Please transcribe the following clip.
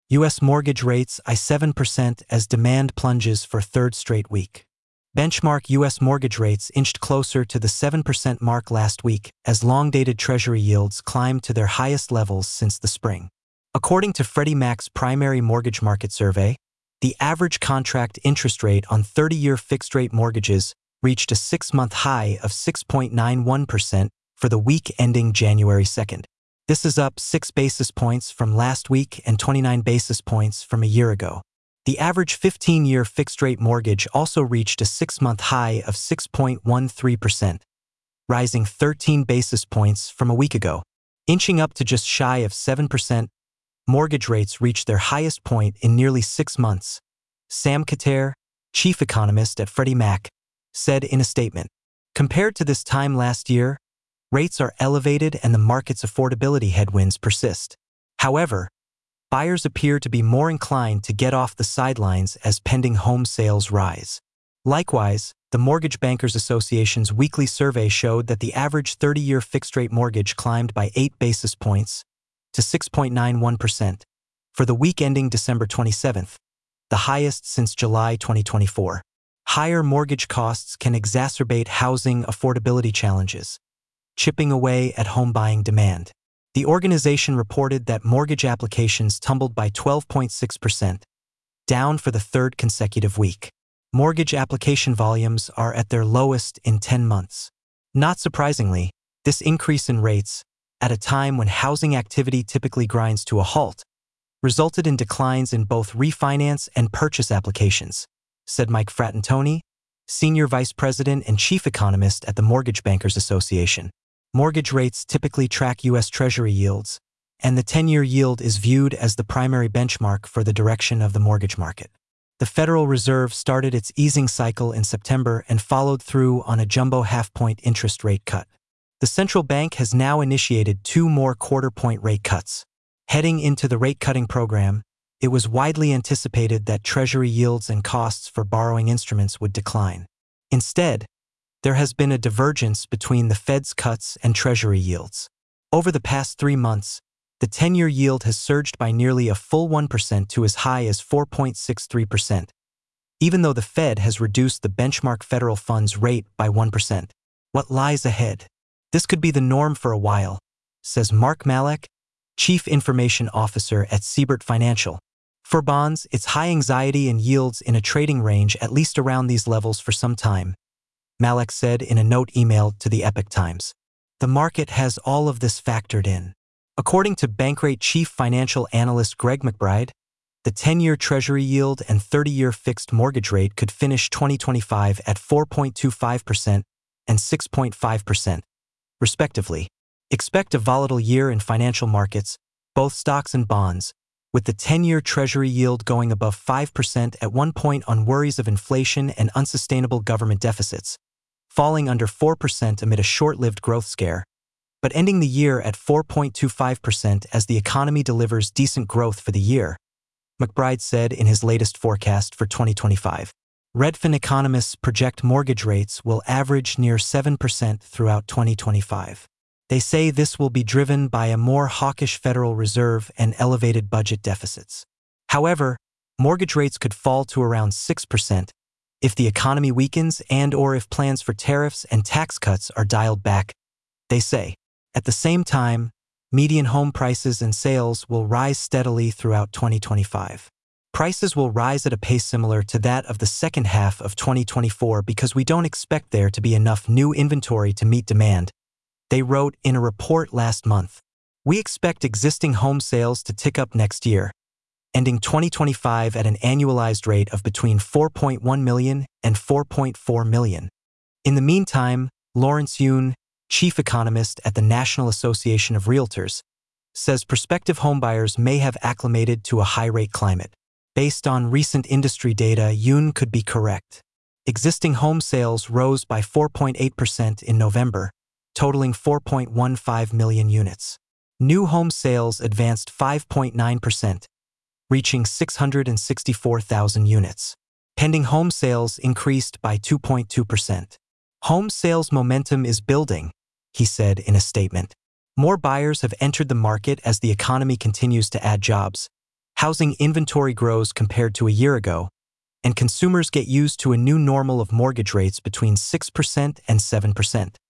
U.S. mortgage rates eye 7% as demand plunges for third straight week. Benchmark U.S. mortgage rates inched closer to the 7% mark last week as long-dated Treasury yields climbed to their highest levels since the spring. According to Freddie Mac's primary mortgage market survey, the average contract interest rate on 30-year fixed-rate mortgages reached a 6-month high of 6.91% for the week ending January 2nd. This is up 6 basis points from last week and 29 basis points from a year ago. The average 15-year fixed-rate mortgage also reached a 6-month high of 6.13%, rising 13 basis points from a week ago. Inching up to just shy of 7%, mortgage rates reached their highest point in nearly 6 months, Sam Khater, chief economist at Freddie Mac, said in a statement. Compared to this time last year, rates are elevated and the market's affordability headwinds persist. However, buyers appear to be more inclined to get off the sidelines as pending home sales rise. Likewise, the Mortgage Bankers Association's weekly survey showed that the average 30-year fixed-rate mortgage climbed by 8 basis points to 6.91% for the week ending December 27th, the highest since July 2024. Higher mortgage costs can exacerbate housing affordability challenges, chipping away at home buying demand. The organization reported that mortgage applications tumbled by 12.6%, down for the third consecutive week. Mortgage application volumes are at their lowest in 10 months. Not surprisingly, this increase in rates, at a time when housing activity typically grinds to a halt, resulted in declines in both refinance and purchase applications, said Mike Fratantoni, senior vice president and chief economist at the Mortgage Bankers Association. Mortgage rates typically track U.S. Treasury yields, and the 10-year yield is viewed as the primary benchmark for the direction of the mortgage market. The Federal Reserve started its easing cycle in September and followed through on a jumbo half-point interest rate cut. The central bank has now initiated 2 more quarter-point rate cuts. Heading into the rate-cutting program, it was widely anticipated that Treasury yields and costs for borrowing instruments would decline. Instead, there has been a divergence between the Fed's cuts and Treasury yields. Over the past 3 months, the 10-year yield has surged by nearly a full 1% to as high as 4.63%, even though the Fed has reduced the benchmark federal funds rate by 1%. What lies ahead? This could be the norm for a while, says Mark Malek, Chief Information Officer at Siebert Financial. For bonds, it's high anxiety and yields in a trading range at least around these levels for some time, Malek said in a note emailed to the Epoch Times. The market has all of this factored in. According to Bankrate chief financial analyst Greg McBride, the 10-year Treasury yield and 30-year fixed mortgage rate could finish 2025 at 4.25% and 6.5%, respectively. Expect a volatile year in financial markets, both stocks and bonds, with the 10-year Treasury yield going above 5% at one point on worries of inflation and unsustainable government deficits, falling under 4% amid a short-lived growth scare, but ending the year at 4.25% as the economy delivers decent growth for the year, McBride said in his latest forecast for 2025. Redfin economists project mortgage rates will average near 7% throughout 2025. They say this will be driven by a more hawkish Federal Reserve and elevated budget deficits. However, mortgage rates could fall to around 6% if the economy weakens and/or if plans for tariffs and tax cuts are dialed back, they say. At the same time, median home prices and sales will rise steadily throughout 2025. Prices will rise at a pace similar to that of the second half of 2024 because we don't expect there to be enough new inventory to meet demand, they wrote in a report last month. We expect existing home sales to tick up next year, ending 2025 at an annualized rate of between 4.1 million and 4.4 million. In the meantime, Lawrence Yun, chief economist at the National Association of Realtors, says prospective homebuyers may have acclimated to a high-rate climate. Based on recent industry data, Yun could be correct. Existing home sales rose by 4.8% in November, totaling 4.15 million units. New home sales advanced 5.9%, reaching 664,000 units. Pending home sales increased by 2.2%. Home sales momentum is building, he said in a statement. More buyers have entered the market as the economy continues to add jobs, Housing inventory grows compared to a year ago, and consumers get used to a new normal of mortgage rates between 6% and 7%.